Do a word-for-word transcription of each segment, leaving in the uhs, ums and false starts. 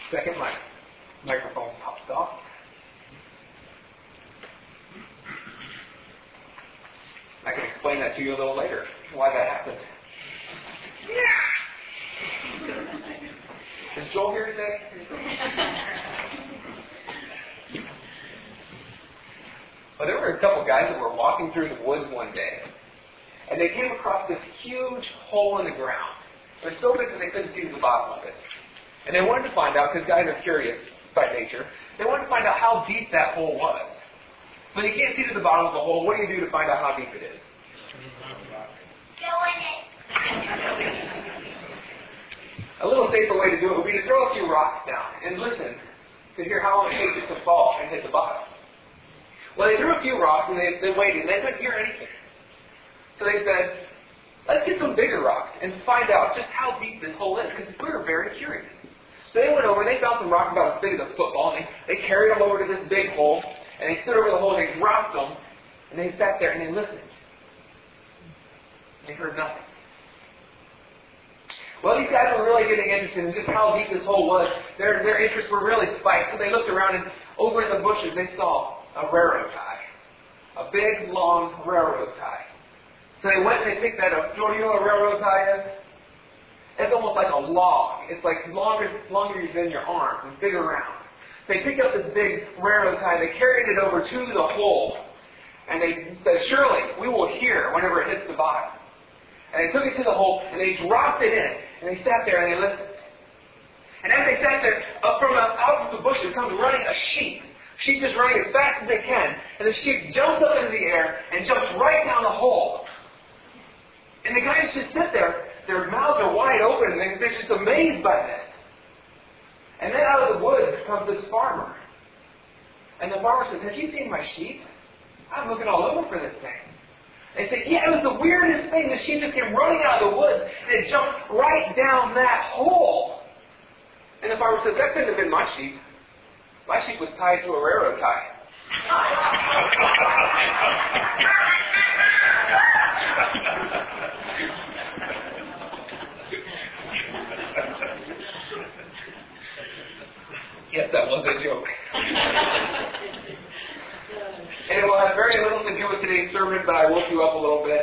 Second, my microphone popped off. I can explain that to you a little later, why that happened. Yeah. Is Joel here today? Well, there were a couple guys that were walking through the woods one day, and they came across this huge hole in the ground. It was so big that they couldn't see to the bottom of it. And they wanted to find out, because guys are curious by nature, they wanted to find out how deep that hole was. When you can't see to the bottom of the hole, what do you do to find out how deep it is? Go in it. A little safer way to do it would be to throw a few rocks down and listen to hear how long it takes it to fall and hit the bottom. Well, they threw a few rocks and they, they waited and they couldn't hear anything. So they said, let's get some bigger rocks and find out just how deep this hole is, because we were very curious. So they went over and they found some rocks about as big as a football, and they, they carried them over to this big hole, and they stood over the hole and they dropped them, and they sat there and they listened. They heard nothing. Well, these guys were really getting interested in just how deep this hole was. Their, their interests were really spiked, so they looked around, and over in the bushes they saw a railroad tie. A big, long railroad tie. So they went and they picked that up. Do you know what a railroad tie is? It's almost like a log. It's like longer, longer than your arm and big around. They picked up this big railroad tie. They carried it over to the hole. And they said, surely we will hear whenever it hits the bottom. And they took it to the hole and they dropped it in. And they sat there and they listened. And as they sat there, up from out of the bushes comes running a sheep. Sheep is running as fast as they can. And the sheep jumps up into the air and jumps right down the hole. And the guys just sit there. Their mouths are wide open, and they're just amazed by this. And then out of the woods comes this farmer. And the farmer says, have you seen my sheep? I'm looking all over for this thing. They say, yeah, it was the weirdest thing. The sheep just came running out of the woods, and it jumped right down that hole. And the farmer says, that couldn't have been my sheep. My sheep was tied to a railroad tie. Yes, that was a joke. And it will have very little to do with today's sermon, but I woke you up a little bit.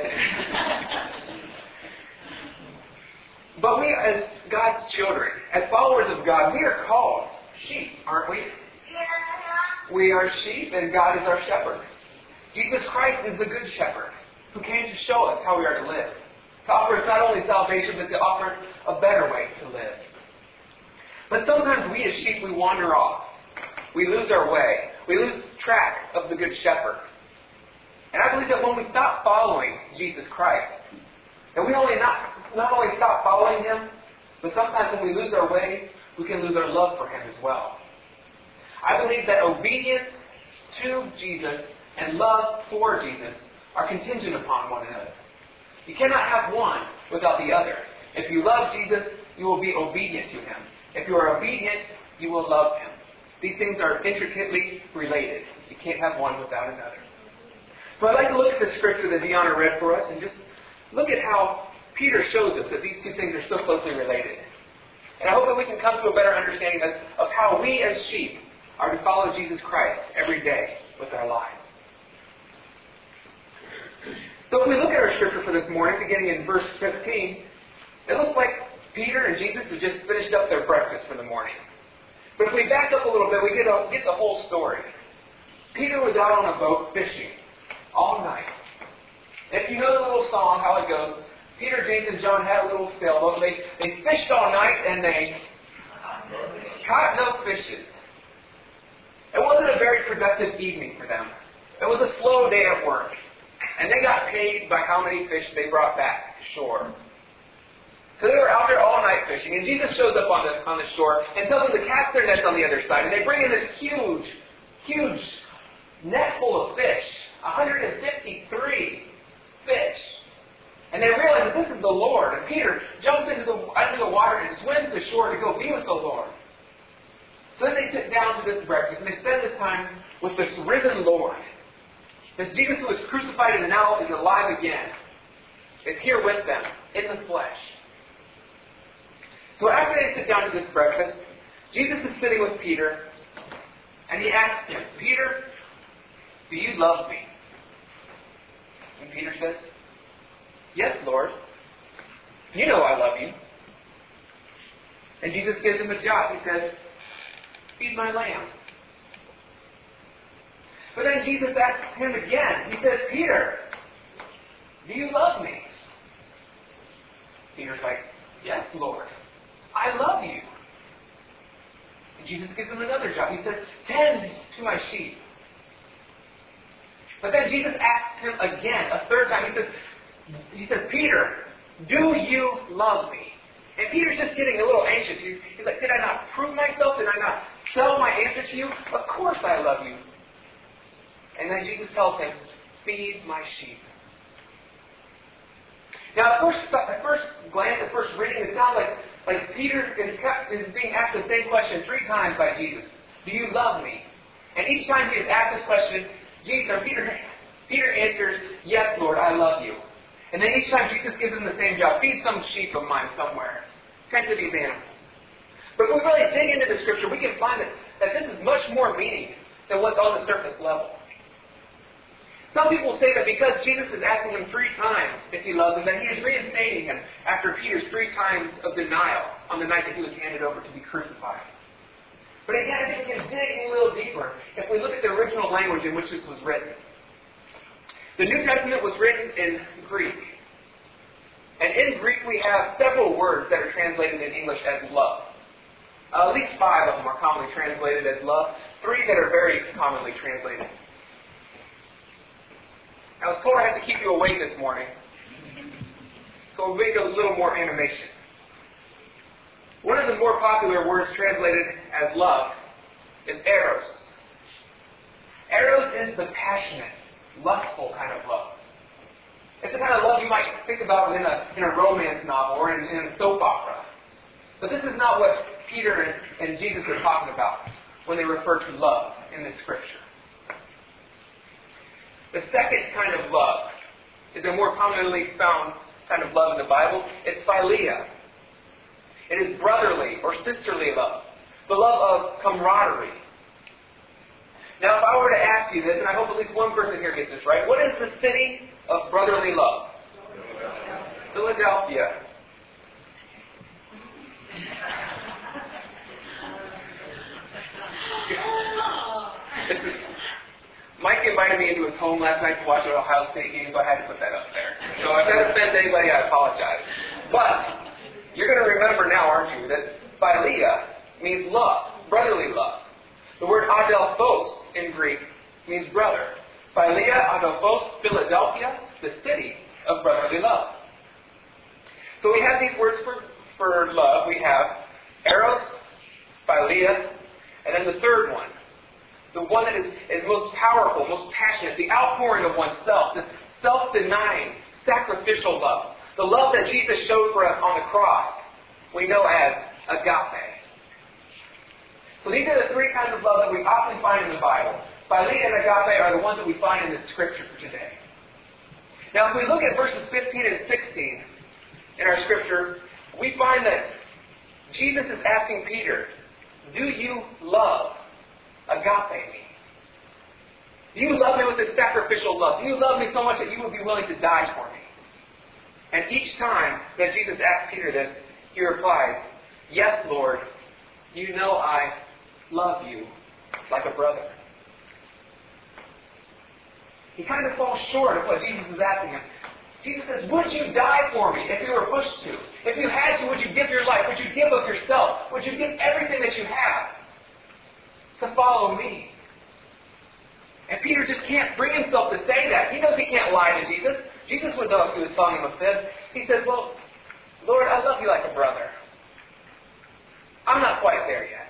But we, as God's children, as followers of God, we are called sheep, aren't we? We are sheep, and God is our shepherd. Jesus Christ is the good shepherd, who came to show us how we are to live. To offer us not only salvation, but to offer us a better way to live. But sometimes we as sheep, we wander off. We lose our way. We lose track of the Good Shepherd. And I believe that when we stop following Jesus Christ, that we only not, not only stop following Him, but sometimes when we lose our way, we can lose our love for Him as well. I believe that obedience to Jesus and love for Jesus are contingent upon one another. You cannot have one without the other. If you love Jesus, you will be obedient to Him. If you are obedient, you will love Him. These things are intricately related. You can't have one without another. So I'd like to look at the scripture that Deanna read for us and just look at how Peter shows us that these two things are so closely related. And I hope that we can come to a better understanding of, of how we as sheep are to follow Jesus Christ every day with our lives. So if we look at our scripture for this morning, beginning in verse fifteen, it looks like Peter and Jesus have just finished up their breakfast for the morning. But if we back up a little bit, we get, a, get the whole story. Peter was out on a boat fishing all night. If you know the little song, how it goes, Peter, James, and John had a little sailboat. They, they fished all night and they caught no fishes. It wasn't a very productive evening for them. It was a slow day at work. And they got paid by how many fish they brought back to shore. So they were out there all night fishing. And Jesus shows up on the, on the shore and tells them to cast their nets on the other side. And they bring in this huge, huge net full of fish. one hundred fifty-three fish. And they realize that this is the Lord. And Peter jumps into the, into the water and swims to shore to go be with the Lord. So then they sit down to this breakfast and they spend this time with this risen Lord. This Jesus who was crucified and now is alive again is here with them in the flesh. So after they sit down to this breakfast, Jesus is sitting with Peter, and he asks him, Peter, do you love me? And Peter says, yes, Lord. You know I love you. And Jesus gives him a job. He says, feed my lambs. But then Jesus asks him again. He says, Peter, do you love me? Peter's like, yes, Lord. I love you. And Jesus gives him another job. He says, tend to my sheep. But then Jesus asks him again, a third time. He says, he says, Peter, do you love me? And Peter's just getting a little anxious. He's, he's like, did I not prove myself? Did I not sell my answer to you? Of course I love you. And then Jesus tells him, feed my sheep. Now, at first, at first glance, at first reading, it sounds like, like Peter is, is being asked the same question three times by Jesus. Do you love me? And each time he is asked this question, Jesus, or Peter, Peter answers, yes, Lord, I love you. And then each time Jesus gives him the same job, feed some sheep of mine somewhere. Tend to these animals. But if we really dig into the Scripture, we can find that, that this is much more meaning than what's on the surface level. Some people say that because Jesus is asking him three times if he loves him, that he is reinstating him after Peter's three times of denial on the night that he was handed over to be crucified. But again, I think we can dig a little deeper if we look at the original language in which this was written. The New Testament was written in Greek. And in Greek we have several words that are translated in English as love. Uh, at least five of them are commonly translated as love. Three that are very commonly translated. I was told I had to keep you awake this morning. So we'll make a little more animation. One of the more popular words translated as love is eros. Eros is the passionate, lustful kind of love. It's the kind of love you might think about in a, in a romance novel or in, in a soap opera. But this is not what Peter and, and Jesus are talking about when they refer to love in this Scripture. The second kind of love is a more commonly found kind of love in the Bible. It's philia. It is brotherly or sisterly love. The love of camaraderie. Now, if I were to ask you this, and I hope at least one person here gets this right, what is the city of brotherly love? Philadelphia. Mike invited me into his home last night to watch an Ohio State game, so I had to put that up there. So if that offends anybody, I apologize. But you're going to remember now, aren't you, that philia means love, brotherly love. The word adelphos in Greek means brother. Philia, adelphos, Philadelphia, the city of brotherly love. So we have these words for, for love. We have eros, philia, and then the third one. The one that is, is most powerful, most passionate, the outpouring of oneself, this self-denying, sacrificial love. The love that Jesus showed for us on the cross, we know as agape. So these are the three kinds of love that we often find in the Bible. Philia and agape are the ones that we find in the Scripture for today. Now, if we look at verses fifteen and sixteen in our Scripture, we find that Jesus is asking Peter, do you love agape me? Do you love me with this sacrificial love? Do you love me so much that you would be willing to die for me? And each time that Jesus asks Peter this, he replies, yes, Lord, you know I love you like a brother. He kind of falls short of what Jesus is asking him. Jesus says, would you die for me if you were pushed to? If you had to, would you give your life? Would you give of yourself? Would you give everything that you have to follow me? And Peter just can't bring himself to say that. He knows he can't lie to Jesus. Jesus would know if he was telling him a fib. He says, well, Lord, I love you like a brother. I'm not quite there yet.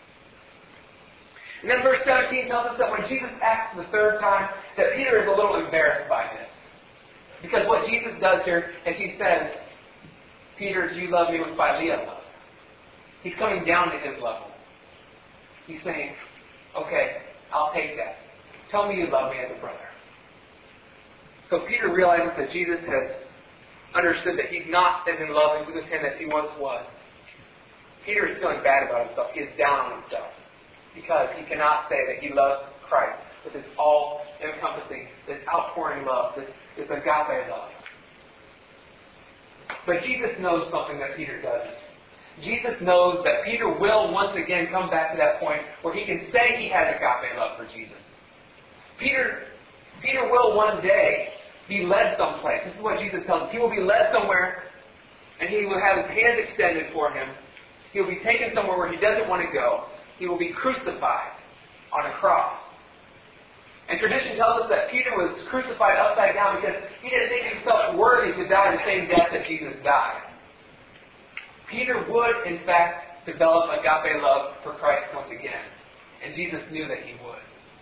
And then verse seventeen tells us that when Jesus asks the third time, that Peter is a little embarrassed by this. Because what Jesus does here is he says, Peter, do you love me with philia love? He's coming down to his level. He's saying, okay, I'll take that. Tell me you love me as a brother. So Peter realizes that Jesus has understood that he's not as in love with him as he once was. Peter is feeling bad about himself. He is down on himself because he cannot say that he loves Christ with this all-encompassing, this outpouring love, this, this agape love. But Jesus knows something that Peter doesn't. Jesus knows that Peter will once again come back to that point where he can say he has agape love for Jesus. Peter, Peter will one day be led someplace. This is what Jesus tells us. He will be led somewhere, and he will have his hands extended for him. He will be taken somewhere where he doesn't want to go. He will be crucified on a cross. And tradition tells us that Peter was crucified upside down because he didn't think himself worthy to die the same death that Jesus died. Peter would, in fact, develop agape love for Christ once again. And Jesus knew that he would.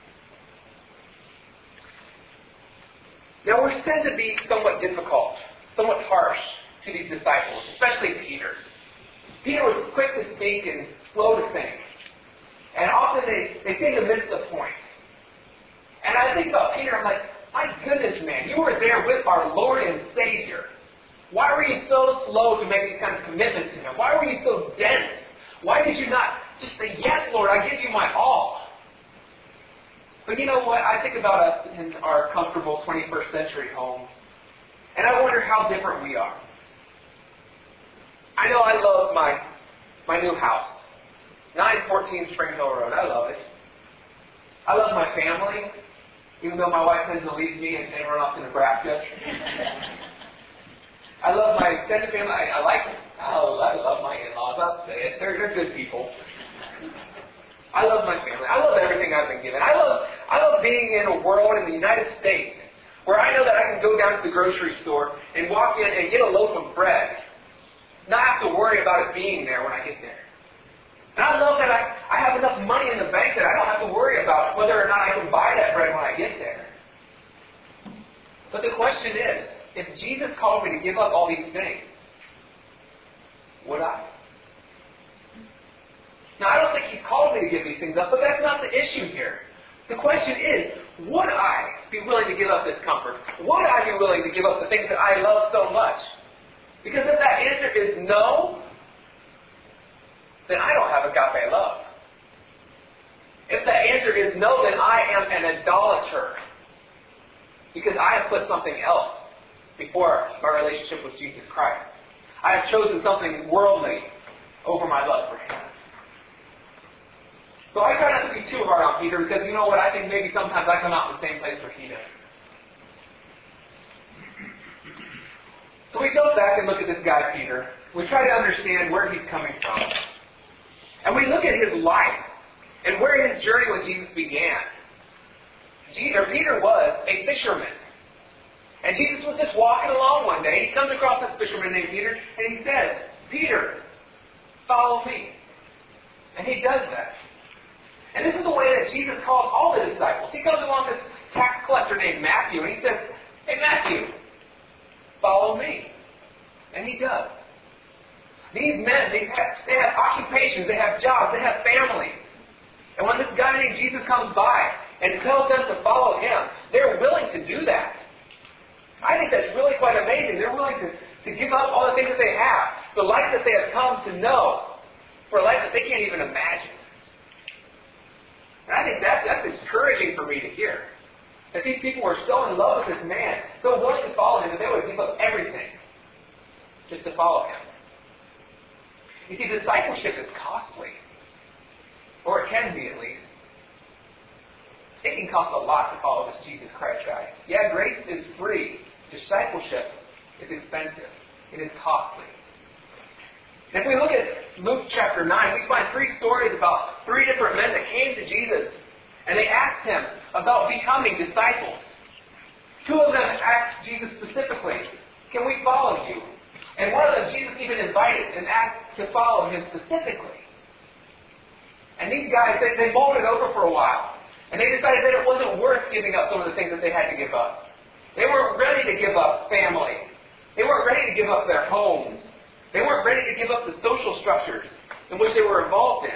Now, we're said to be somewhat difficult, somewhat harsh to these disciples, especially Peter. Peter was quick to speak and slow to think. And often they, they seem to miss the point. And I think about Peter, I'm like, my goodness, man, you were there with our Lord and Savior. Why were you so slow to make these kind of commitments to Him? Why were you so dense? Why did you not just say, yes, Lord, I give you my all? But you know what? I think about us in our comfortable twenty-first century homes, and I wonder how different we are. I know I love my my new house, nine fourteen Spring Hill Road. I love it. I love my family, even though my wife tends to leave me and, and run off to Nebraska. I love my extended family. I, I like them. Oh, I love my in-laws. I'll say it. They're, they're good people. I love my family. I love everything I've been given. I love I love being in a world in the United States where I know that I can go down to the grocery store and walk in and get a loaf of bread. Not have to worry about it being there when I get there. And I love that I, I have enough money in the bank that I don't have to worry about whether or not I can buy that bread when I get there. But the question is, if Jesus called me to give up all these things, would I? Now, I don't think He's called me to give these things up, but that's not the issue here. The question is, would I be willing to give up this comfort? Would I be willing to give up the things that I love so much? Because if that answer is no, then I don't have agape love. If that answer is no, then I am an idolater. Because I have put something else before my relationship with Jesus Christ. I have chosen something worldly over my love for Him. So I try not to be too hard on Peter because, you know what, I think maybe sometimes I come out in the same place where he does. So we go back and look at this guy, Peter. We try to understand where he's coming from. And we look at his life and where his journey with Jesus began. Peter was a fisherman. And Jesus was just walking along one day. He comes across this fisherman named Peter and he says, Peter, follow me. And he does that. And this is the way that Jesus calls all the disciples. He comes along this tax collector named Matthew, and he says, hey, Matthew, follow me. And he does. These men, they have, they have occupations, they have jobs, they have families. And when this guy named Jesus comes by and tells them to follow Him, they're willing to do that. I think that's really quite amazing. They're willing to, to give up all the things that they have, the life that they have come to know, for a life that they can't even imagine. And I think that's, that's encouraging for me to hear. That these people were so in love with this man, so willing to follow him, that they would give up everything just to follow him. You see, discipleship is costly. Or it can be, at least. It can cost a lot to follow this Jesus Christ guy. Yeah, grace is free. Discipleship is expensive. It is costly. And if we look at Luke chapter nine, we find three stories about three different men that came to Jesus. And they asked Him about becoming disciples. Two of them asked Jesus specifically, can we follow you? And one of them, Jesus even invited and asked to follow Him specifically. And these guys, they, they mulled it over for a while. And they decided that it wasn't worth giving up some of the things that they had to give up. They weren't ready to give up family. They weren't ready to give up their homes. They weren't ready to give up the social structures in which they were involved in.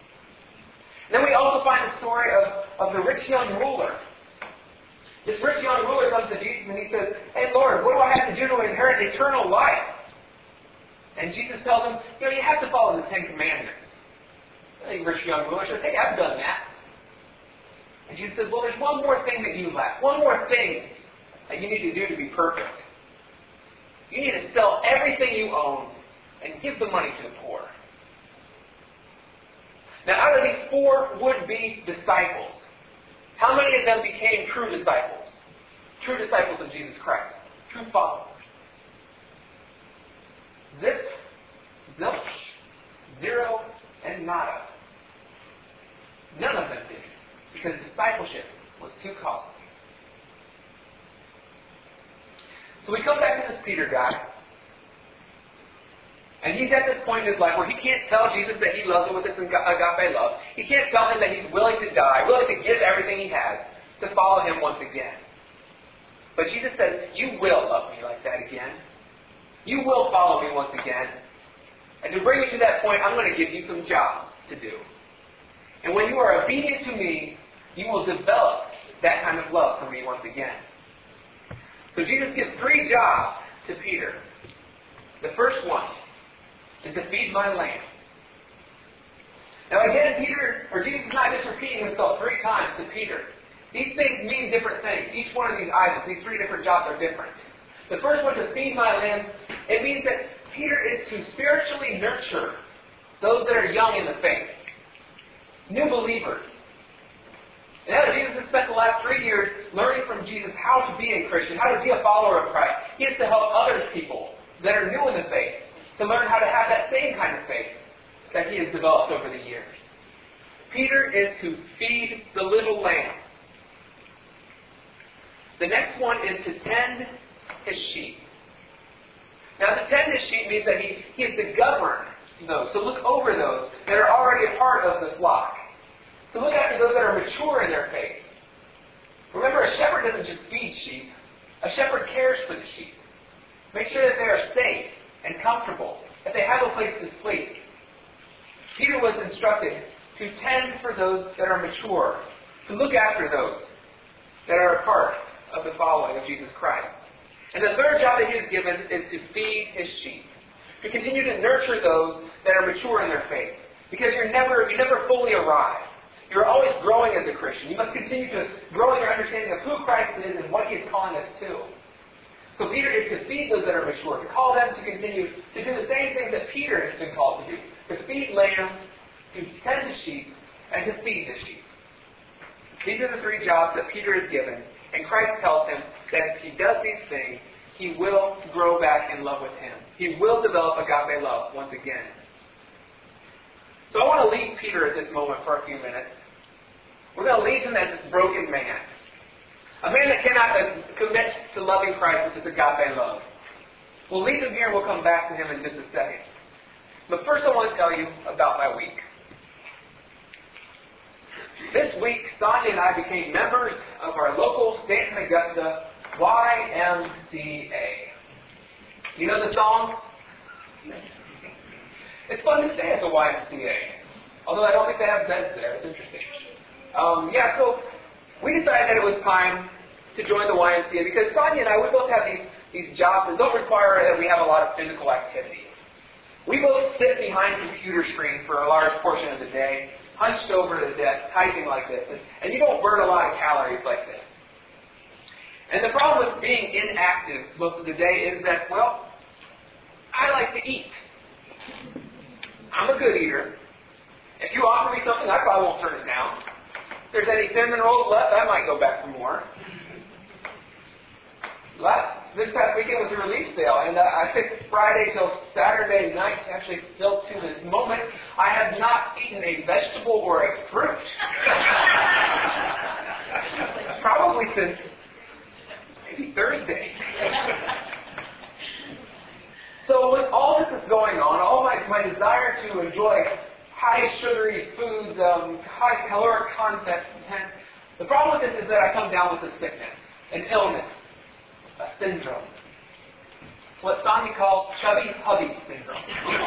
And then we also find the story of, of the rich young ruler. This rich young ruler comes to Jesus and he says, hey Lord, what do I have to do to inherit eternal life? And Jesus tells him, you know, you have to follow the Ten Commandments. The rich young ruler says, hey, I've done that. And Jesus says, well, there's one more thing that you lack. One more thing that you need to do to be perfect. You need to sell everything you own and give the money to the poor. Now, out of these four would-be disciples, how many of them became true disciples? True disciples of Jesus Christ. True followers. Zip, zilch, zero, and nada. None of them did. Because discipleship was too costly. So we come back to this Peter guy. And he's at this point in his life where he can't tell Jesus that he loves him with this agape love. He can't tell him that he's willing to die, willing to give everything he has to follow him once again. But Jesus says, you will love me like that again. You will follow me once again. And to bring you to that point, I'm going to give you some jobs to do. And when you are obedient to me, you will develop that kind of love for me once again. So Jesus gives three jobs to Peter. The first one is to feed my lambs. Now again, Peter, or Jesus is not just repeating himself three times to Peter. These things mean different things. Each one of these items, these three different jobs are different. The first one, to feed my lambs, it means that Peter is to spiritually nurture those that are young in the faith. New believers. And now that Jesus has spent the last three years learning from Jesus how to be a Christian, how to be a follower of Christ, he has to help other people that are new in the faith to learn how to have that same kind of faith that he has developed over the years. Peter is to feed the little lambs. The next one is to tend his sheep. Now, to tend his sheep means that he, he is to govern those, to look over those that are already a part of the flock. To look after those that are mature in their faith. Remember, a shepherd doesn't just feed sheep. A shepherd cares for the sheep. Make sure that they are safe and comfortable, that they have a place to sleep. Peter was instructed to tend for those that are mature, to look after those that are a part of the following of Jesus Christ. And the third job that he is given is to feed his sheep, to continue to nurture those that are mature in their faith, because you're never you never fully arrive. You're always growing as a Christian. You must continue to grow in your understanding of who Christ is and what he is calling us to. So Peter is to feed those that are mature, to call them to continue to do the same things that Peter has been called to do, to feed lambs, to tend the sheep, and to feed the sheep. These are the three jobs that Peter is given, and Christ tells him that if he does these things, he will grow back in love with him. He will develop agape love once again. So I want to leave Peter at this moment for a few minutes. We're going to leave him as this broken man. A man that cannot commit to loving Christ with his agape love. We'll leave him here and we'll come back to him in just a second. But first I want to tell you about my week. This week, Sonia and I became members of our local Stanton Augusta Y M C A. You know the song? It's fun to stay at the Y M C A. Although I don't think they have beds there. It's interesting. Um, yeah, so we decided that it was time to join the Y M C A because Sonia and I, we both have these, these jobs that don't require that we have a lot of physical activity. We both sit behind computer screens for a large portion of the day, hunched over the desk, typing like this. And, and you don't burn a lot of calories like this. And the problem with being inactive most of the day is that, well, I like to eat. I'm a good eater. If you offer me something, I probably won't turn it down. If there's any cinnamon rolls left, I might go back for more. Last this past weekend was a release sale, and uh, I picked Friday till Saturday night. Actually, still to this moment, I have not eaten a vegetable or a fruit. Probably since maybe Thursday. So with all this that's going on, all my, my desire to enjoy high sugary foods, um, high caloric content, the problem with this is that I come down with a sickness, an illness, a syndrome. What Sonia calls chubby hubby syndrome.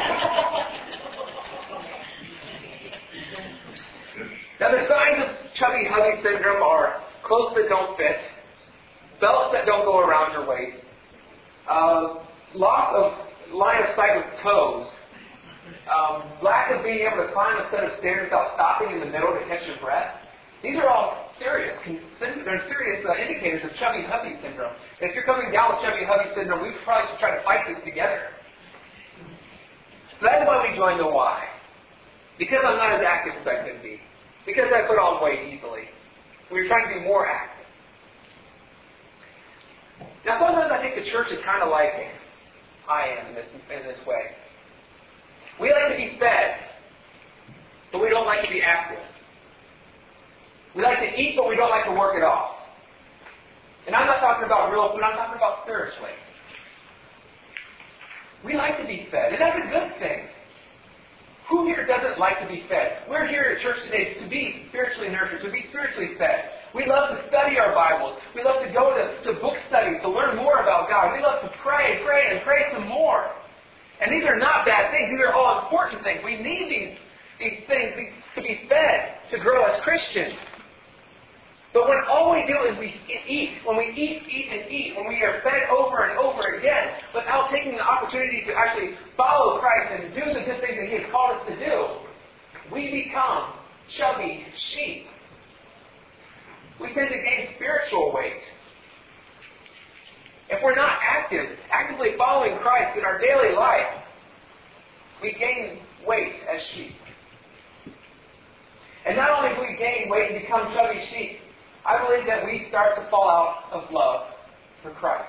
Now the signs of chubby hubby syndrome are clothes that don't fit, belts that don't go around your waist, uh, loss of line of sight with toes, um, lack of being able to climb a set of stairs without stopping in the middle to catch your breath. These are all serious, they're serious uh, indicators of chubby hubby syndrome. If you're coming down with chubby hubby syndrome, we probably should try to fight this together. So that's why we joined the Y. Because I'm not as active as I could be. Because I put on weight easily. We were trying to be more active. Now sometimes I think the church is kind of like I am in this, in this way. We like to be fed, but we don't like to be active. We like to eat, but we don't like to work it off. And I'm not talking about real food, I'm talking about spiritually. We like to be fed, and that's a good thing. Who here doesn't like to be fed? We're here at church today to be spiritually nurtured, to be spiritually fed. We love to study our Bibles. We love to go to, to book studies to learn more about God. We love to pray, pray, and pray some more. And these are not bad things. These are all important things. We need these, these things to be fed to grow as Christians. But when all we do is we eat, when we eat, eat, and eat, when we are fed over and over again, without taking the opportunity to actually follow Christ and do the good things that He has called us to do, we become chubby sheep. We tend to gain spiritual weight. If we're not active, actively following Christ in our daily life, we gain weight as sheep. And not only do we gain weight and become chubby sheep, I believe that we start to fall out of love for Christ.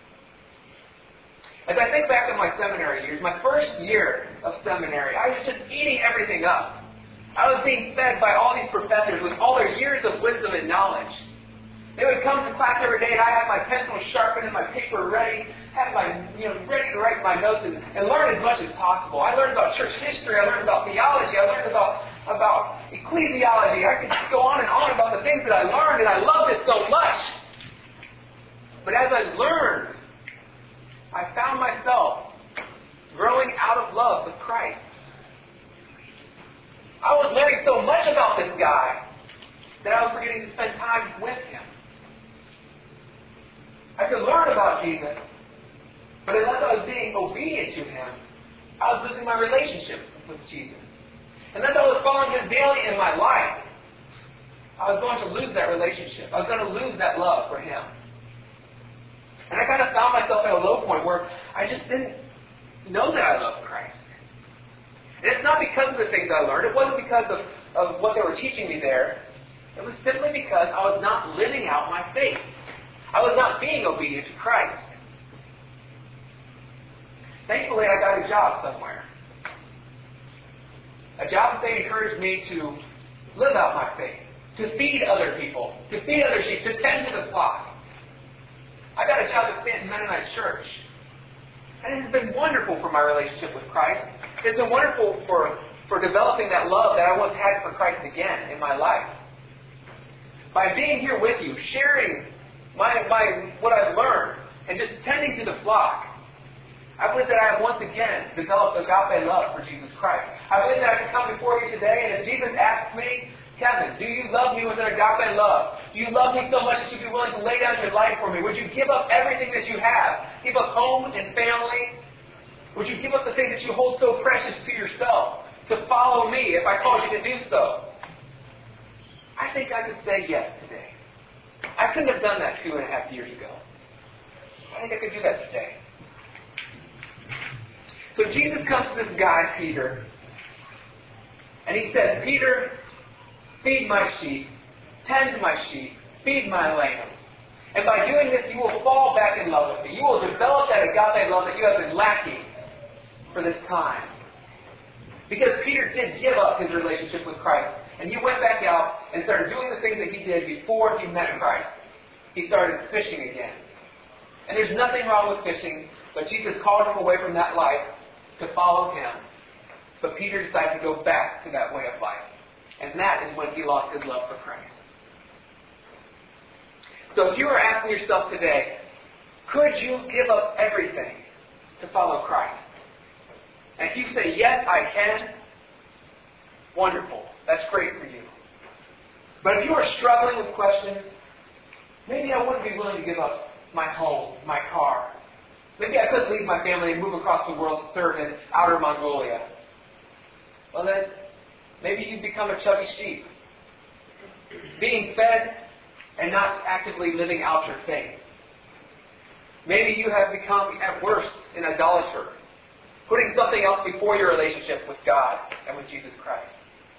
As I think back on my seminary years, my first year of seminary, I was just eating everything up. I was being fed by all these professors with all their years of wisdom and knowledge. They would come to class every day and I had my pencil sharpened and my paper ready, had my, you know, ready to write my notes and, and learn as much as possible. I learned about church history, I learned about theology, I learned about about ecclesiology. I could go on and on about the things that I learned, and I loved it so much. But as I learned, I found myself growing out of love with Christ. I was learning so much about this guy that I was forgetting to spend time with him. I could learn about Jesus, but unless I was being obedient to Him, I was losing my relationship with Jesus. Unless I was following Him daily in my life, I was going to lose that relationship. I was going to lose that love for Him. And I kind of found myself at a low point where I just didn't know that I loved Christ. And it's not because of the things I learned. It wasn't because of, of what they were teaching me there. It was simply because I was not living out my faith. I was not being obedient to Christ. Thankfully, I got a job somewhere. A job that they encouraged me to live out my faith, to feed other people, to feed other sheep, to tend to the flock. I got a job at Stanton Mennonite Church. And it has been wonderful for my relationship with Christ. It's been wonderful for, for developing that love that I once had for Christ again in my life. By being here with you, sharing my, my what I've learned, and just tending to the flock, I believe that I have once again developed agape love for Jesus Christ. I believe that I can come before you today, and if Jesus asks me, Kevin, do you love me with an agape love? Do you love me so much that you'd be willing to lay down your life for me? Would you give up everything that you have? Give up home and family? Would you give up the things that you hold so precious to yourself to follow me if I called you to do so? I think I could say yes today. I couldn't have done that two and a half years ago. I think I could do that today. So Jesus comes to this guy, Peter, and he says, Peter, feed my sheep, tend to my sheep, feed my lambs. And by doing this, you will fall back in love with me. You will develop that agape love that you have been lacking for this time. Because Peter did give up his relationship with Christ, and he went back out and started doing the things that he did before he met Christ. He started fishing again. And there's nothing wrong with fishing, but Jesus called him away from that life to follow Him. But Peter decided to go back to that way of life. And that is when he lost his love for Christ. So if you are asking yourself today, could you give up everything to follow Christ? And if you say, yes, I can, wonderful. That's great for you. But if you are struggling with questions, maybe I wouldn't be willing to give up my home, my car, Maybe I couldn't leave my family and move across the world to serve in outer Mongolia. Well then, maybe you become a chubby sheep, being fed and not actively living out your faith. Maybe you have become, at worst, an idolater, putting something else before your relationship with God and with Jesus Christ.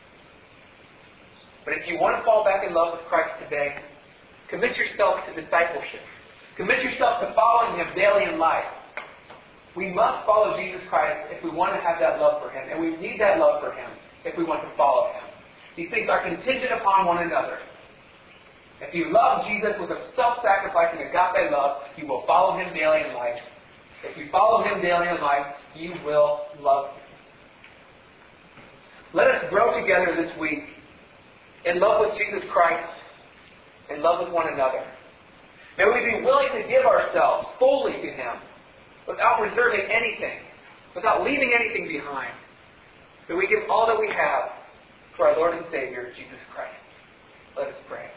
But if you want to fall back in love with Christ today, commit yourself to discipleship. Commit yourself to following Him daily in life. We must follow Jesus Christ if we want to have that love for Him, and we need that love for Him if we want to follow Him. These things are contingent upon one another. If you love Jesus with a self-sacrificing agape love, you will follow Him daily in life. If you follow Him daily in life, you will love Him. Let us grow together this week in love with Jesus Christ, in love with one another. May we be willing to give ourselves fully to Him, without reserving anything, without leaving anything behind. May we give all that we have to our Lord and Savior, Jesus Christ. Let us pray.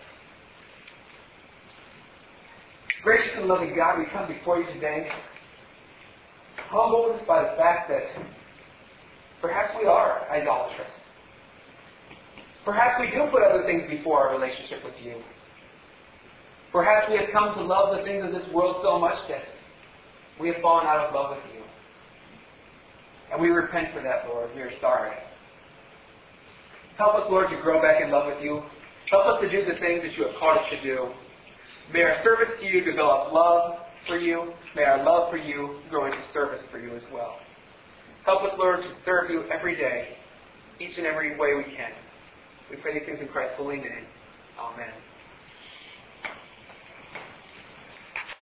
Gracious and loving God, we come before you today, humbled by the fact that perhaps we are idolatrous. Perhaps we do put other things before our relationship with you. Perhaps we have come to love the things of this world so much that we have fallen out of love with you. And we repent for that, Lord. We are sorry. Help us, Lord, to grow back in love with you. Help us to do the things that you have called us to do. May our service to you develop love for you. May our love for you grow into service for you as well. Help us, Lord, to serve you every day, each and every way we can. We pray these things in Christ's holy name. Amen.